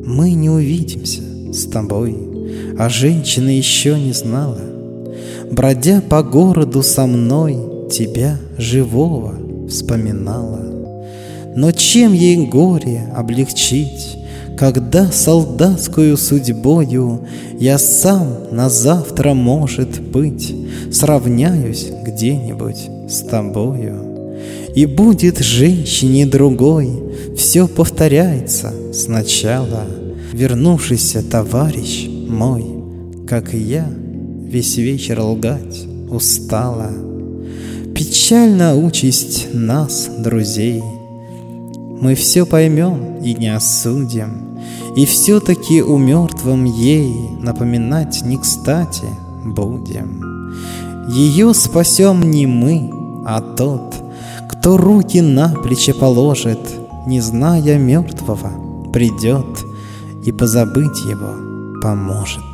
Мы не увидимся с тобой, а женщина еще не знала. Бродя по городу со мной, тебя живого вспоминала. Но чем ей горе облегчить, когда солдатскую судьбою я сам на завтра, может быть, сравняюсь где-нибудь с тобою? И будет женщине другой все повторяется сначала. Вернувшийся товарищ мой, как и я, весь вечер лгать устала. Печальна участь нас, друзей. Мы все поймем и не осудим, и все-таки у мертвом ей напоминать не кстати будем. Ее спасем не мы, а тот, кто руки на плечи положит, не зная мертвого, придет и позабыть его поможет.